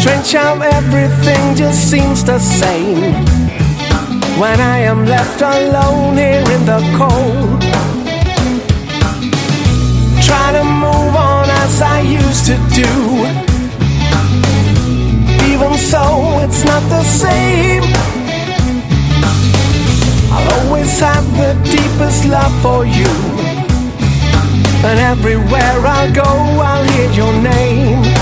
Strange how everything just seems the same when I am left alone here in the cold. Try to move on as I used to do. Even so, it's not the same. I'll always have the deepest love for you, and everywhere I'll go, I'll hear your name.